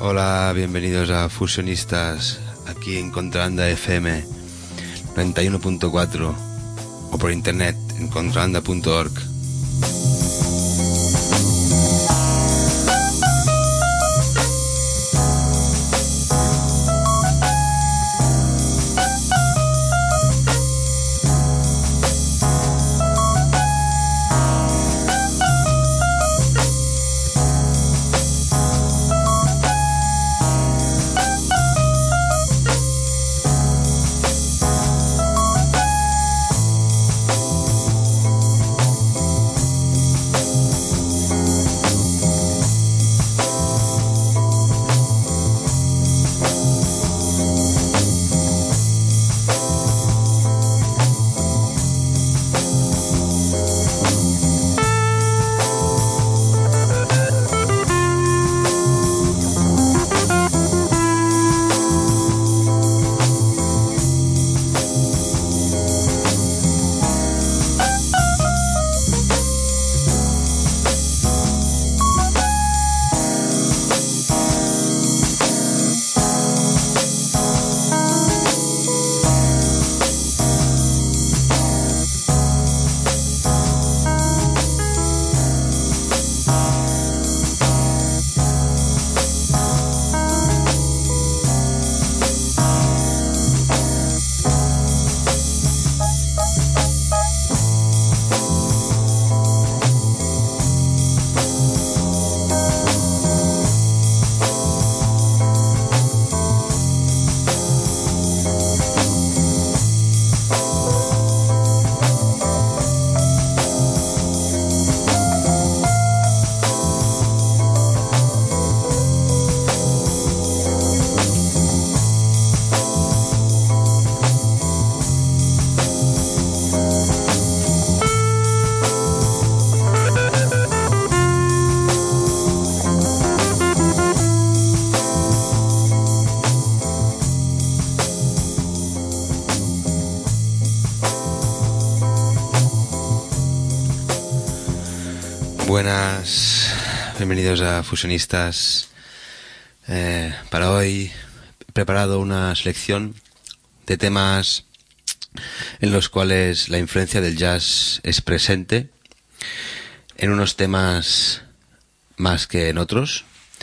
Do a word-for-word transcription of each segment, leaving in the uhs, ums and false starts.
Hola, bienvenidos a Fusionistas, aquí en Contrabanda F M noventa y uno punto cuatro o por internet en contrabanda punto org. Buenas, bienvenidos a Fusionistas. Eh, para hoy he preparado una selección de temas en los cuales la influencia del jazz es presente, en unos temas más que en otros.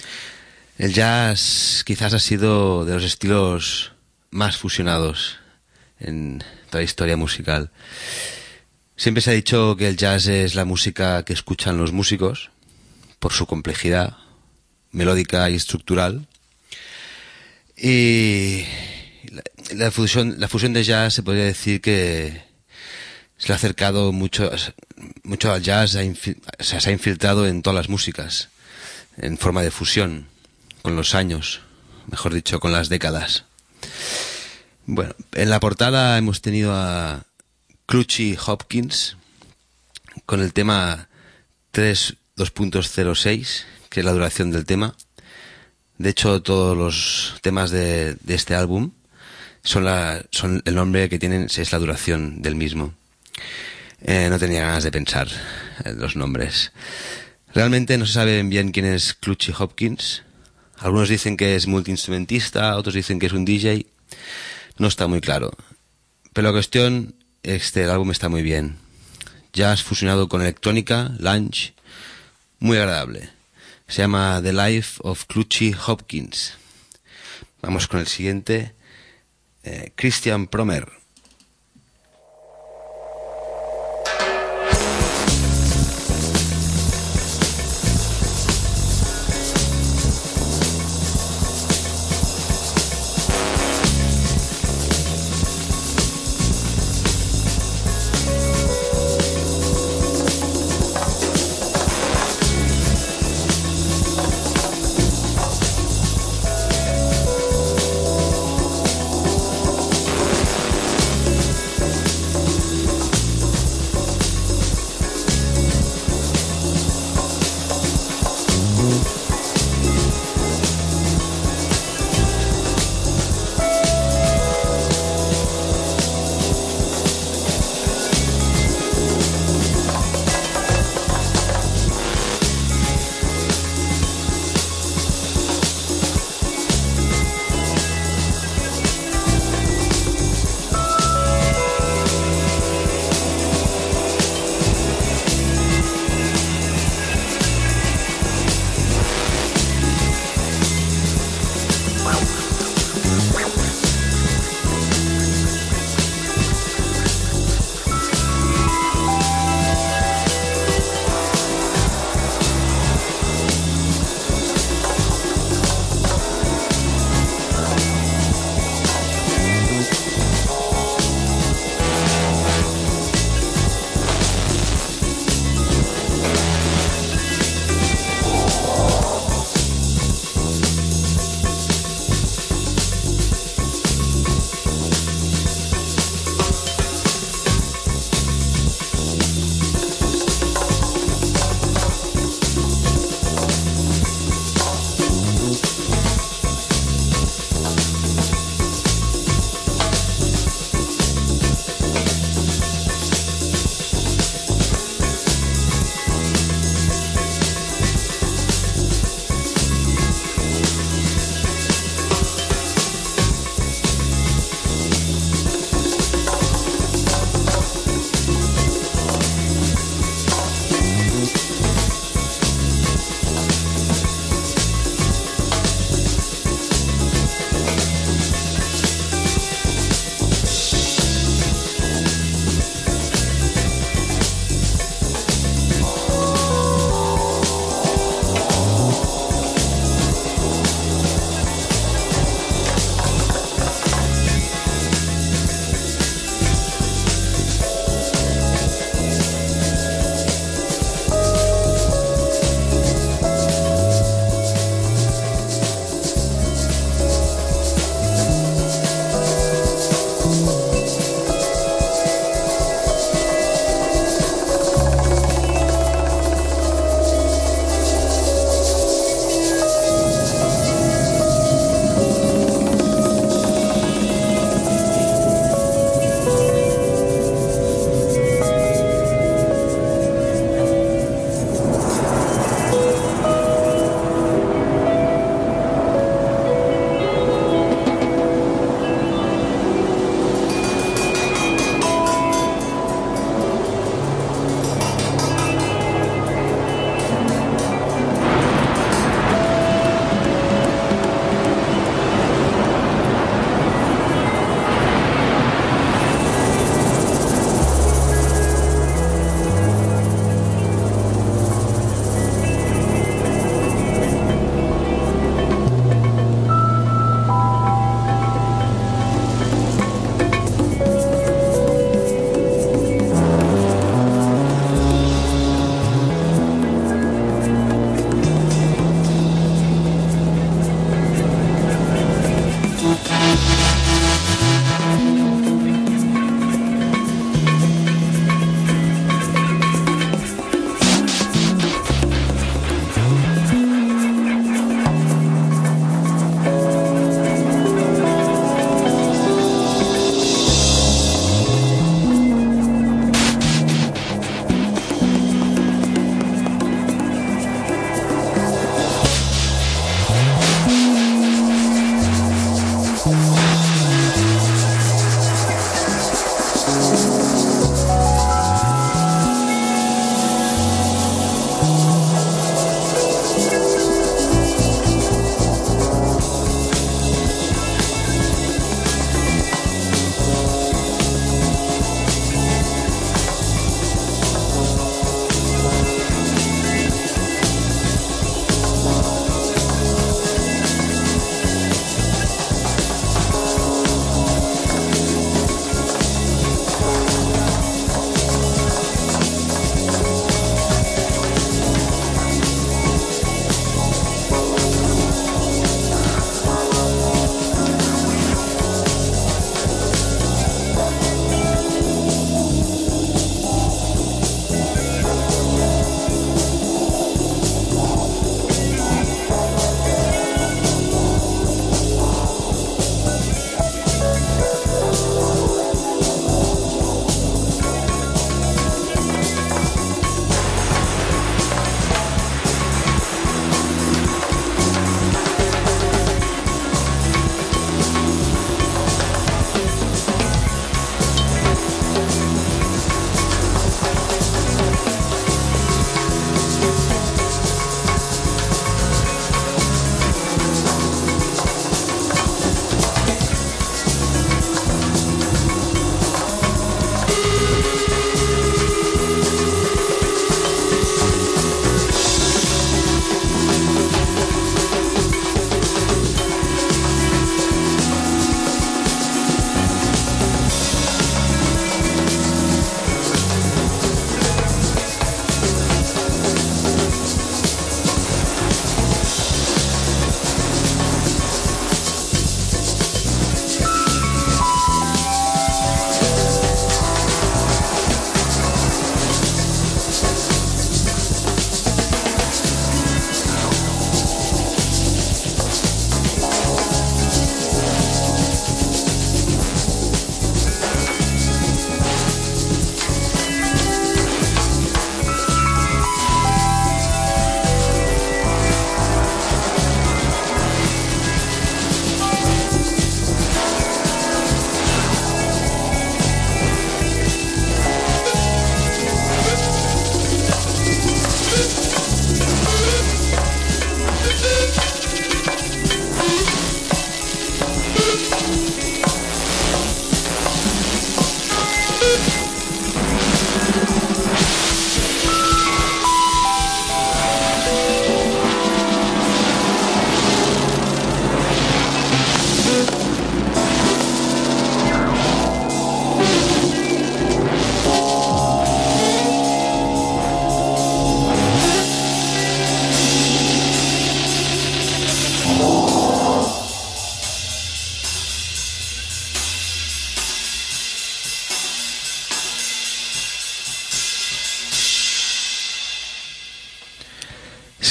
El jazz quizás ha sido de los estilos más fusionados en toda la historia musical. Siempre se ha dicho que el jazz es la música que escuchan los músicos por su complejidad melódica y estructural. Y la, la fusión, la fusión de jazz se podría decir que se le ha acercado mucho, mucho al jazz, se ha, infil, se ha infiltrado en todas las músicas, en forma de fusión, con los años, mejor dicho, con las décadas. Bueno, en la portada hemos tenido a Clutchy Hopkins con el tema tres dos punto cero seis, que es la duración del tema. De hecho, todos los temas de, de este álbum son, la, son el nombre que tienen, es la duración del mismo. Eh, no tenía ganas de pensar en los nombres. Realmente no se sabe bien quién es Clutchy Hopkins. Algunos dicen que es multiinstrumentista, otros dicen que es un D J. No está muy claro. Pero la cuestión, este el álbum está muy bien. Jazz fusionado con electrónica, lounge, muy agradable. Se llama The Life of Clutchy Hopkins. Vamos con el siguiente, eh, Christian Promer.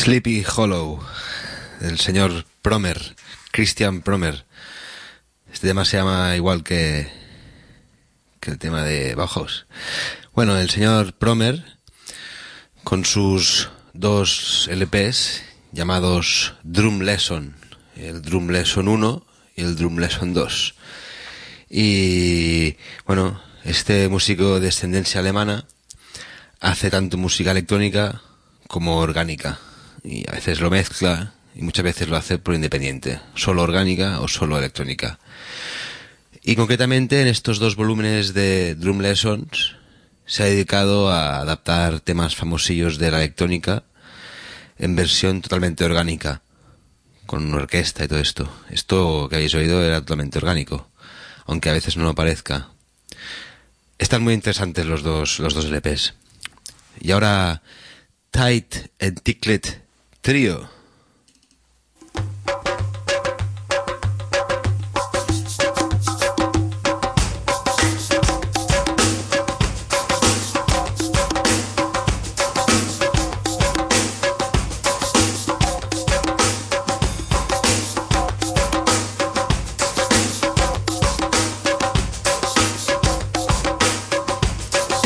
Sleepy Hollow, del señor Promer, Christian Promer. Este tema se llama igual que, que el tema de Bauhaus. Bueno, el señor Promer, con sus dos L Pes llamados Drum Lesson, el Drum Lesson uno y el Drum Lesson dos. Y bueno, este músico de descendencia alemana hace tanto música electrónica como orgánica, y a veces lo mezcla y muchas veces lo hace por independiente, solo orgánica o solo electrónica. Y concretamente en estos dos volúmenes de Drum Lessons se ha dedicado a adaptar temas famosillos de la electrónica en versión totalmente orgánica, con una orquesta y todo esto. Esto que habéis oído era totalmente orgánico, aunque a veces no lo parezca. Están muy interesantes los dos, los dos L Pes. Y ahora, Tight and Ticklet Trio.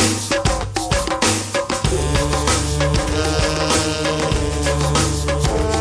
Thank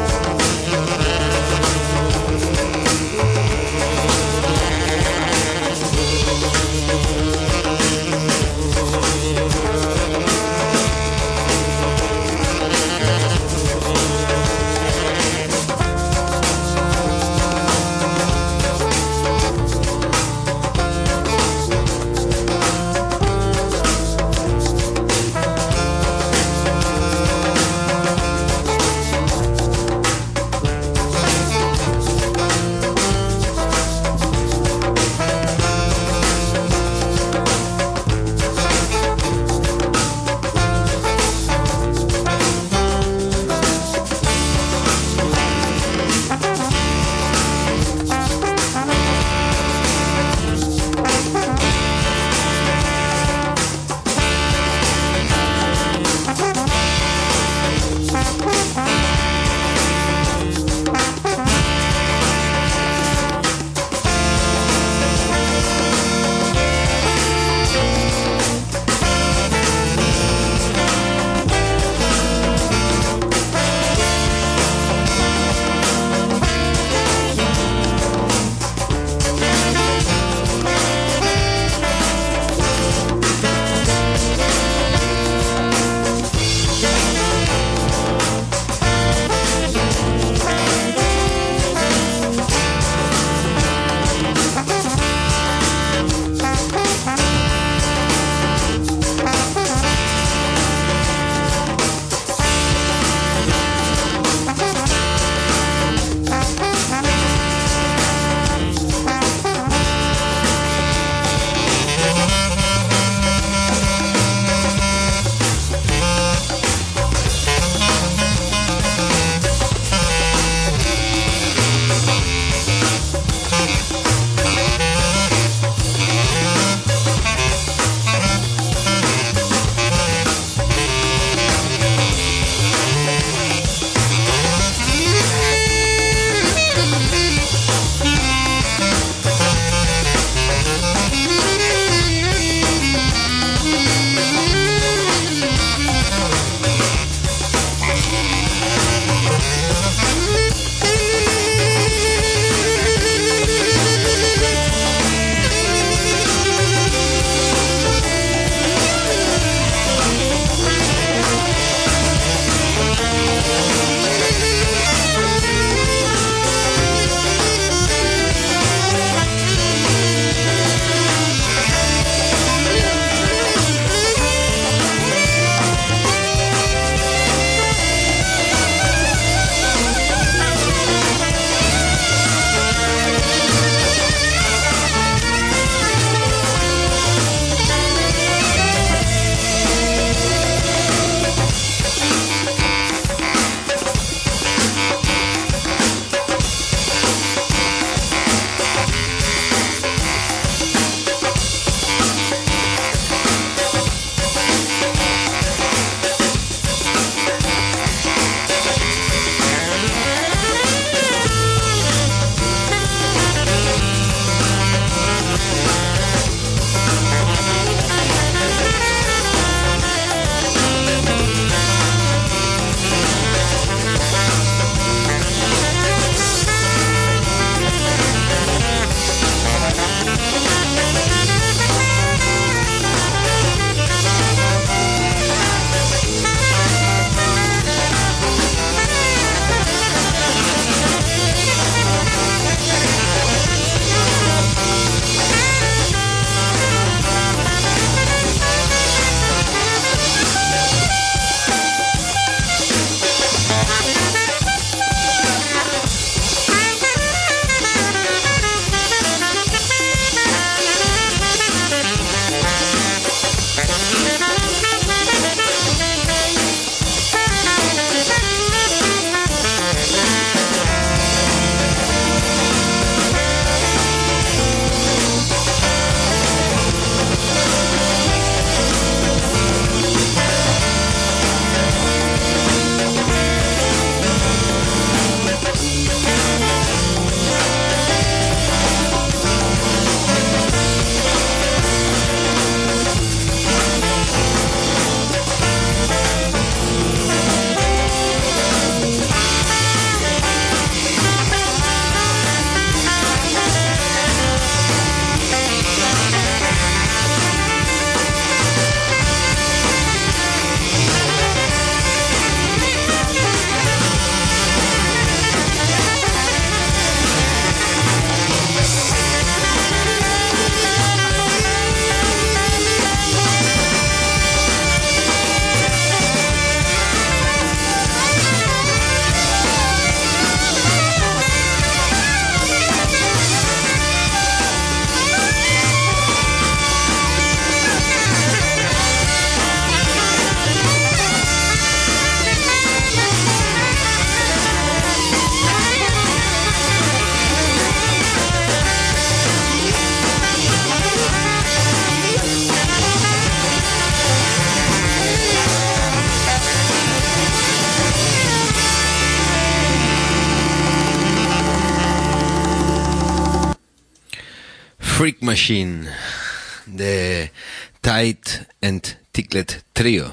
Freak Machine de Tight and Ticklet Trio.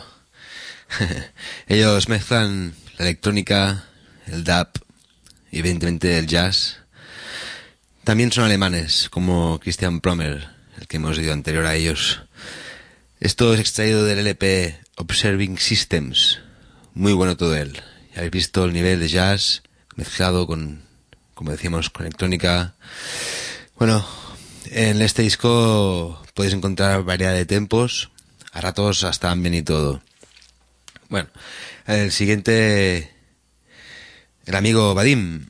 Ellos mezclan la electrónica, el dub y evidentemente el jazz. También son alemanes, como Christian Prommer, el que hemos oído anterior a ellos. Esto es extraído del L P Observing Systems. Muy bueno todo él. Ya habéis visto el nivel de jazz mezclado con, como decíamos, con electrónica. Bueno, en este disco podéis encontrar variedad de tempos, a ratos hasta ambient y todo. Bueno, el siguiente, el amigo Vadim.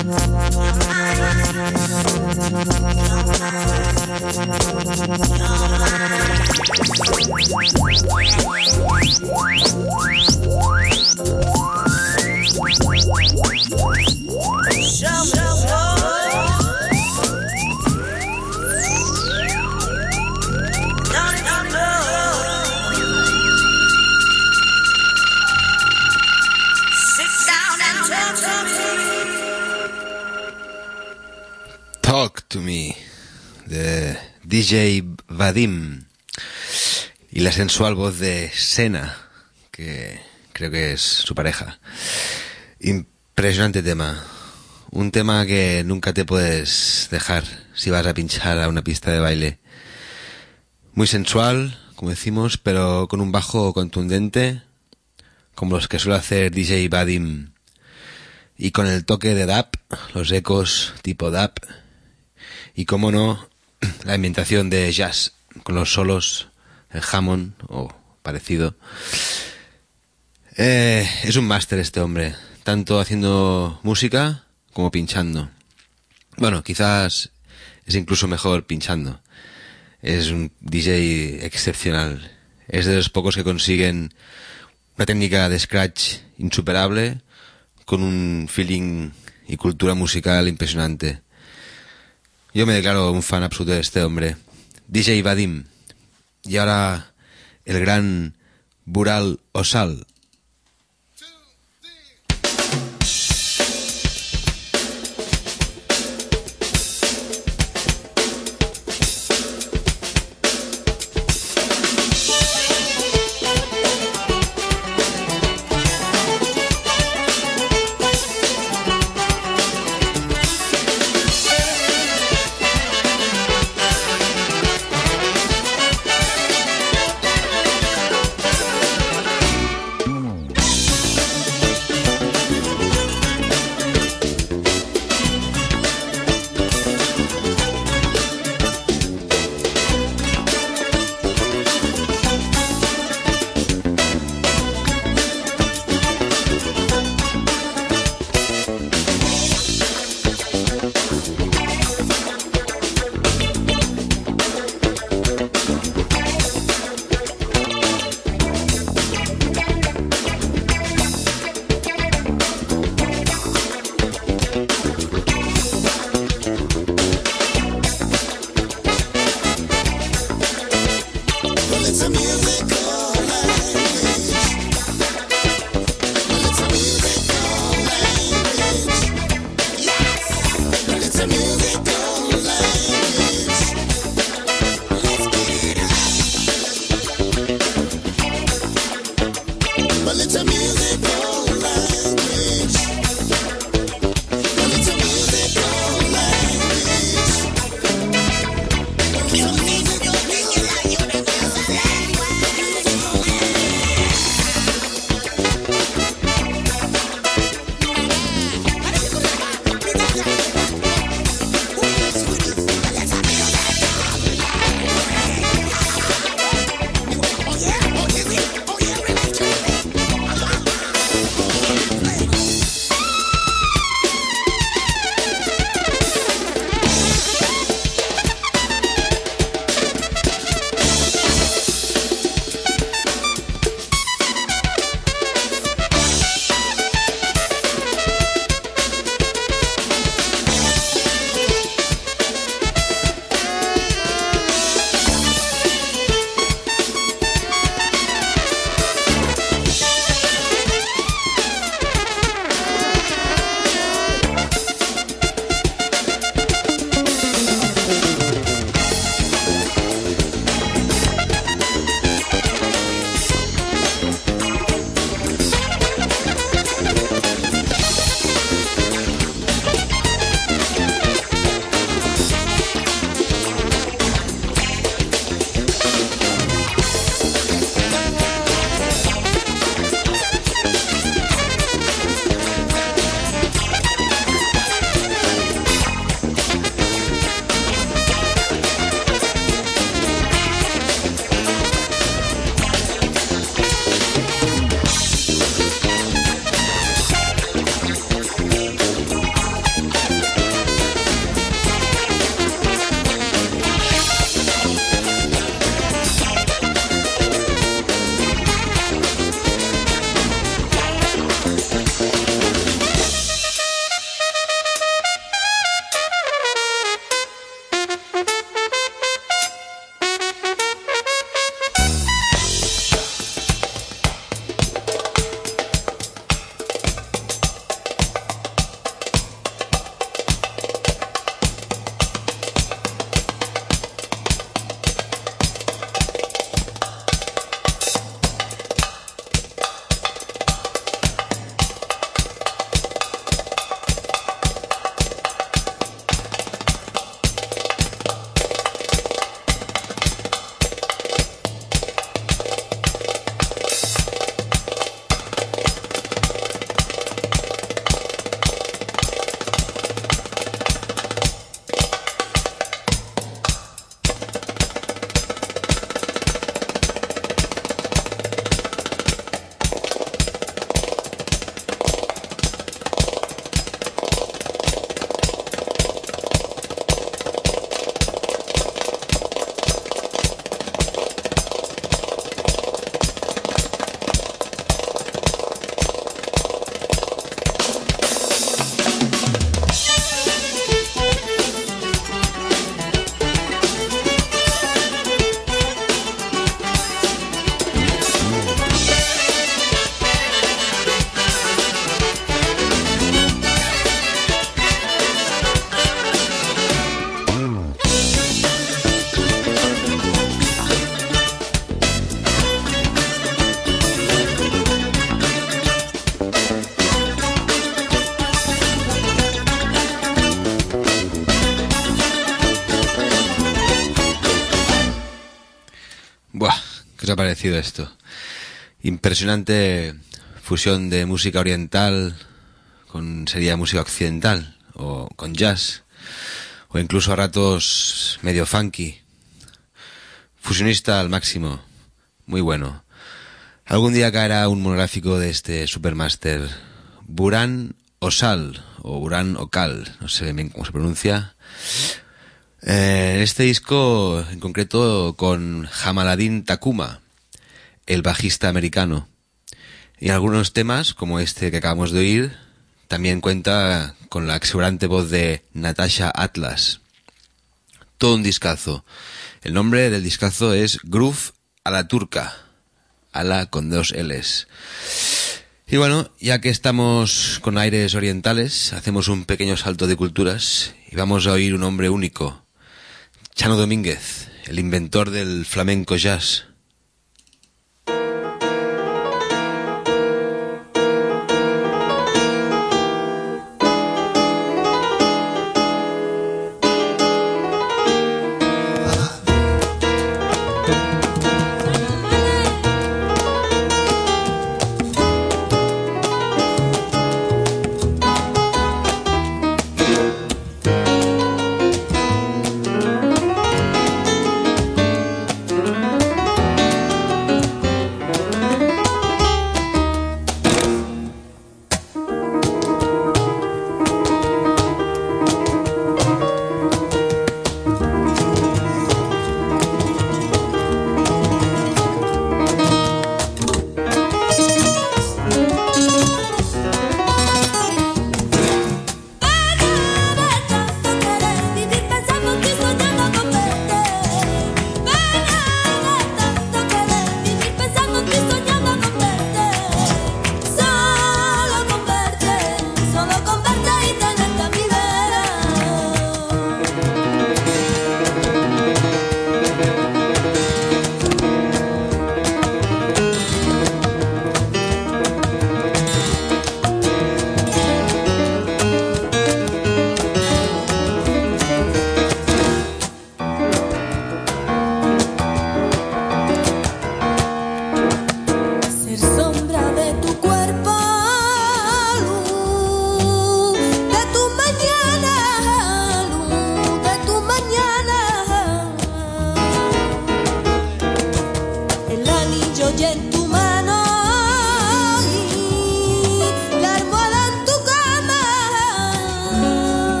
Talk to Me, de D J Vadim, y la sensual voz de Sena, que creo que es su pareja. Impresionante tema, un tema que nunca te puedes dejar si vas a pinchar a una pista de baile. Muy sensual, como decimos, pero con un bajo contundente, como los que suele hacer D J Vadim, y con el toque de dub, los ecos tipo dub, y como no, la ambientación de jazz, con los solos, el Hammond o parecido. Eh, es un máster este hombre, tanto haciendo música como pinchando. Bueno, quizás es incluso mejor pinchando. Es un D J excepcional. Es de los pocos que consiguen una técnica de scratch insuperable, con un feeling y cultura musical impresionante. Yo me declaro un fan absoluto de este hombre, D J Vadim. Y ahora el gran Bural Osal. ha parecido esto? Impresionante fusión de música oriental con sería música occidental o con jazz o incluso a ratos medio funky. Fusionista al máximo, muy bueno. Algún día caerá un monográfico de este Supermaster. Buran Osal o Buran Okal, no sé bien cómo se pronuncia. Eh, este disco en concreto con Jamaluddin Takuma, el bajista americano. Y algunos temas, como este que acabamos de oír, también cuenta con la exuberante voz de Natasha Atlas. Todo un discazo. El nombre del discazo es Groove a la Turca. Ala con dos L's. Y bueno, ya que estamos con aires orientales, hacemos un pequeño salto de culturas y vamos a oír un hombre único. Chano Domínguez, el inventor del flamenco jazz.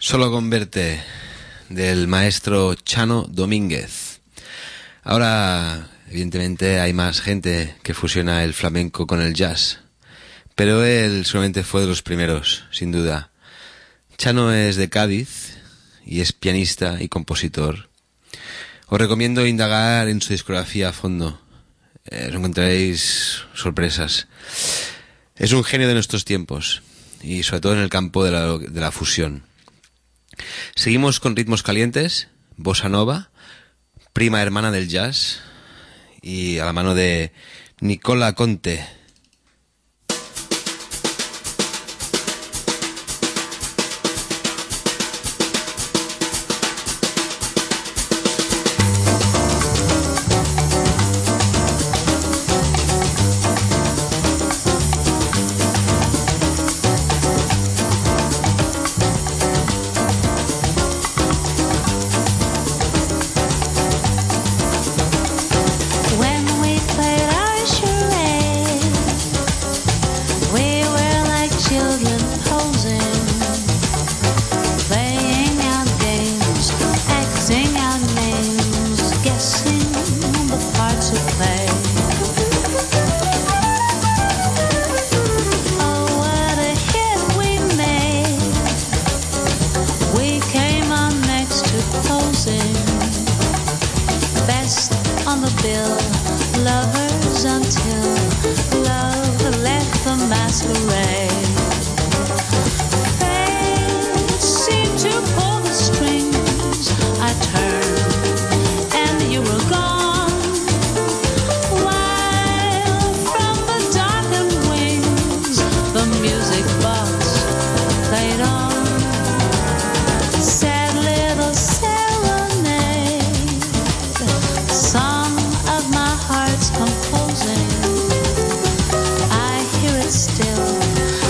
Solo con verte, del maestro Chano Domínguez. Ahora, evidentemente, hay más gente que fusiona el flamenco con el jazz, pero él solamente fue de los primeros, sin duda. Chano es de Cádiz y es pianista y compositor. Os recomiendo indagar en su discografía a fondo. Eh, os encontraréis sorpresas. Es un genio de nuestros tiempos y sobre todo en el campo de la, de la fusión. Seguimos con ritmos calientes, bossa nova, prima hermana del jazz, y a la mano de Nicola Conte. Composing, I hear it still.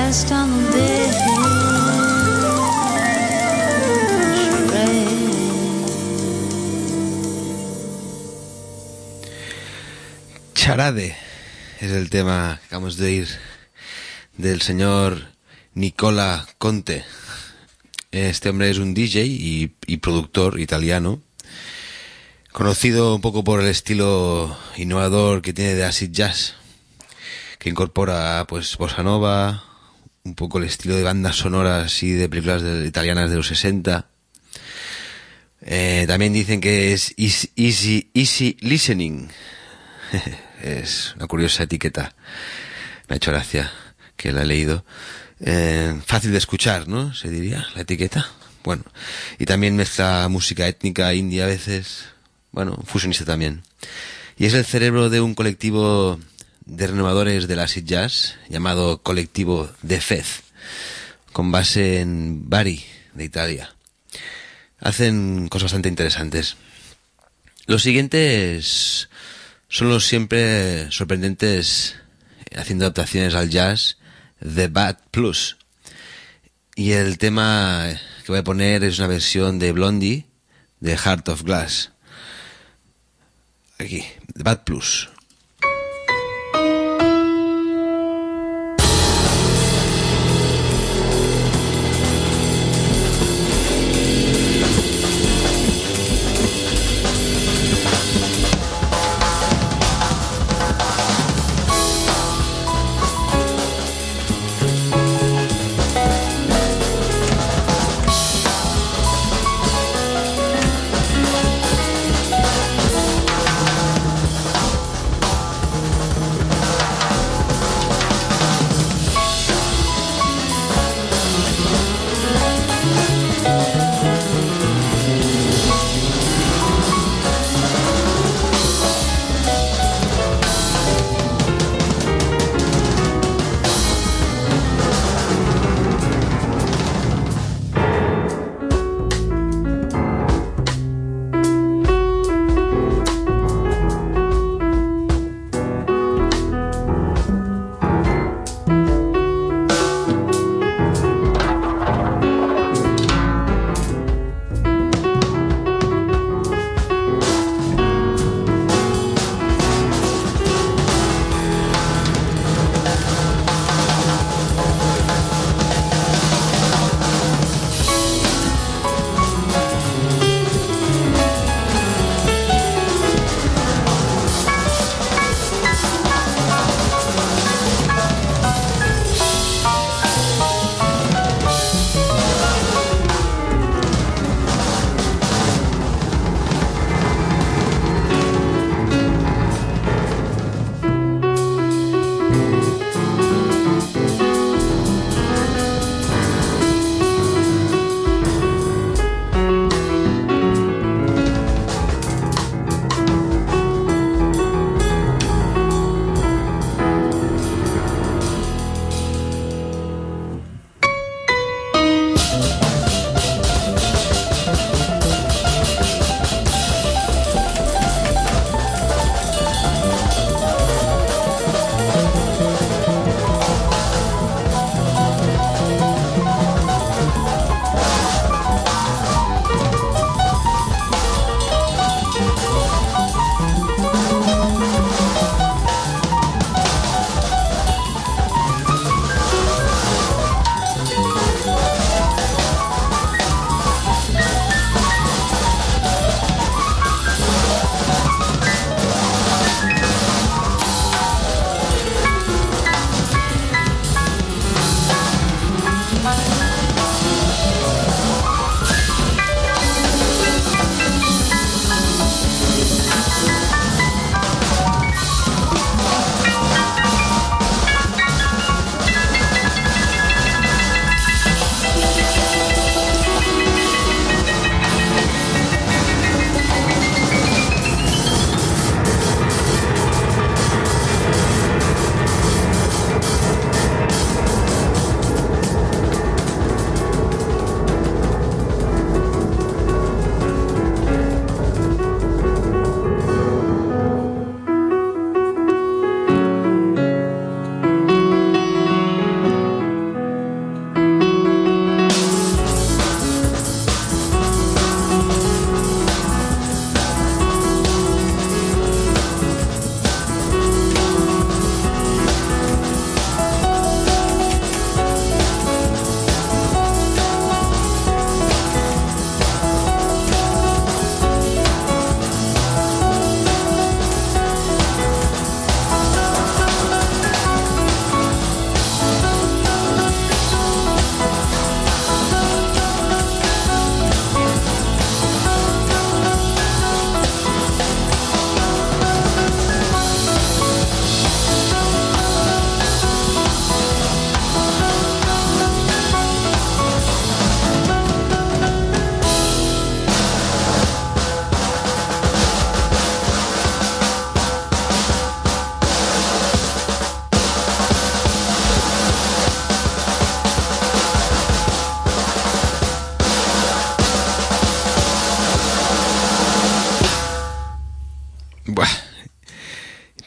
rest on the bed. Charade es el tema que acabamos de oír del señor Nicola Conte. Este hombre es un D J y, y productor italiano, conocido un poco por el estilo innovador que tiene de acid jazz, que incorpora pues bossa nova, un poco el estilo de bandas sonoras y de películas de, italianas de los sesenta. Eh, también dicen que es easy, easy, easy listening. Es una curiosa etiqueta. Me ha hecho gracia que la he leído. Eh, fácil de escuchar, ¿no? Se diría, la etiqueta. Bueno, y también mezcla música étnica india a veces. Bueno, fusionista también. Y es el cerebro de un colectivo de renovadores del acid jazz llamado Colectivo de Fez, con base en Bari, de Italia. Hacen cosas bastante interesantes. Los siguientes son los siempre sorprendentes, haciendo adaptaciones al jazz, The Bad Plus. Y el tema que voy a poner es una versión de Blondie, de Heart of Glass. Aquí, The Bad Plus.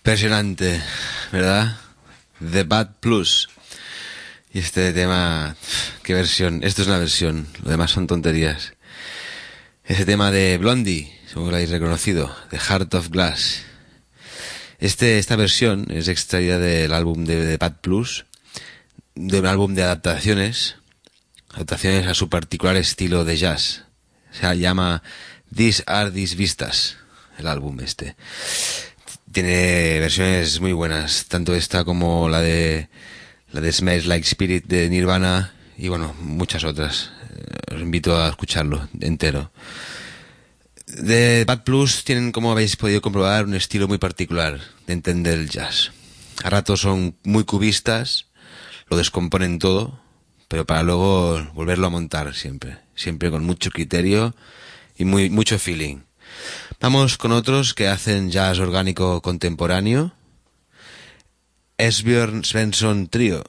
impresionante, ¿verdad? The Bad Plus. Y este tema, qué versión. Esto es una versión, lo demás son tonterías. Ese tema de Blondie, según lo habéis reconocido, The Heart of Glass. Este, esta versión es extraída del álbum de The Bad Plus, de un álbum de adaptaciones, adaptaciones a su particular estilo de jazz. Se llama These Are These Vistas, el álbum este. Tiene versiones muy buenas, tanto esta como la de la de Smells Like Spirit de Nirvana y bueno, muchas otras. Os invito a escucharlo entero. The Bad Plus tienen, como habéis podido comprobar, un estilo muy particular de entender el jazz. A ratos son muy cubistas, lo descomponen todo, pero para luego volverlo a montar siempre, siempre con mucho criterio y muy mucho feeling. Vamos con otros que hacen jazz orgánico contemporáneo. Esbjörn Svensson Trio.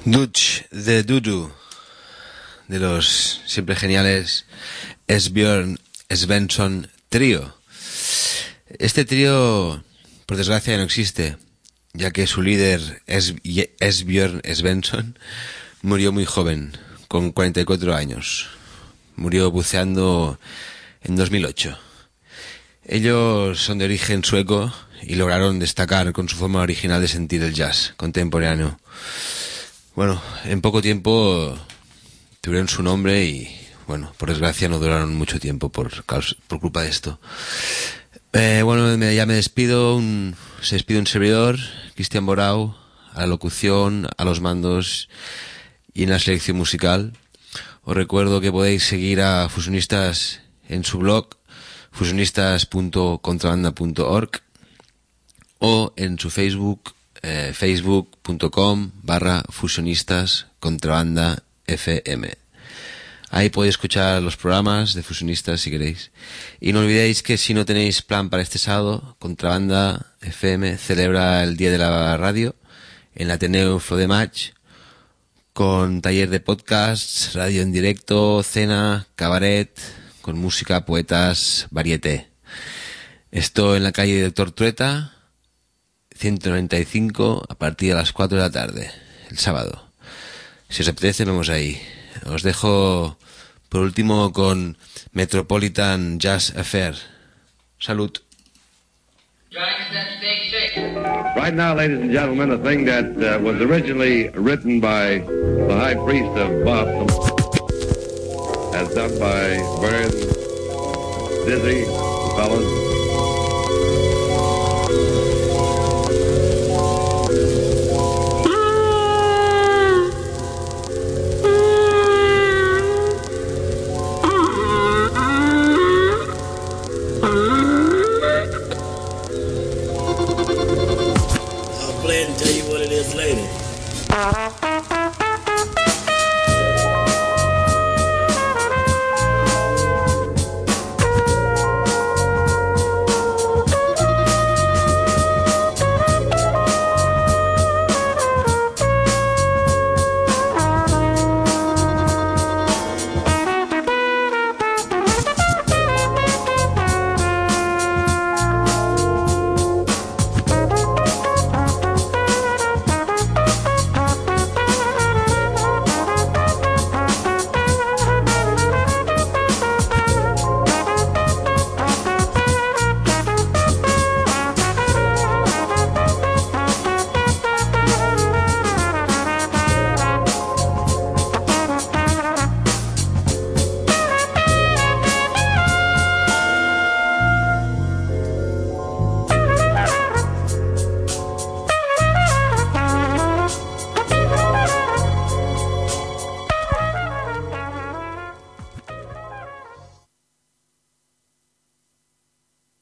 Dutch the Doodoo, de los siempre geniales Esbjörn Svensson Trío. Este trío, por desgracia, ya no existe, ya que su líder, Esbjörn Svensson, murió muy joven, con cuarenta y cuatro años. Murió buceando en dos mil ocho. Ellos son de origen sueco y lograron destacar con su forma original de sentir el jazz contemporáneo. Bueno, en poco tiempo tuvieron su nombre y, bueno, por desgracia no duraron mucho tiempo por, causa, por culpa de esto. Eh, bueno, me, ya me despido. Un, se despide un servidor, Cristian Borau, a la locución, a los mandos y en la selección musical. Os recuerdo que podéis seguir a Fusionistas en su blog, fusionistas punto contrabanda punto org, o en su Facebook, eh, facebook punto com barra fusionistas contrabanda fm. Ahí podéis escuchar los programas de Fusionistas si queréis. Y no olvidéis que si no tenéis plan para este sábado, Contrabanda F M celebra el Día de la Radio en la Ateneo Flodematch, con taller de podcasts, radio en directo, cena, cabaret, con música, poetas, varieté. Esto en la calle Doctor Trueta, ciento noventa y cinco, a partir de las cuatro de la tarde, el sábado. Si os apetece, vamos ahí. Os dejo por último con Metropolitan Jazz Affair. Salud. Right now, ladies and gentlemen, a thing that uh, was originally written by the high priest of Boston, as done by Burns, Dizzy, fellas. Tell you what it is later.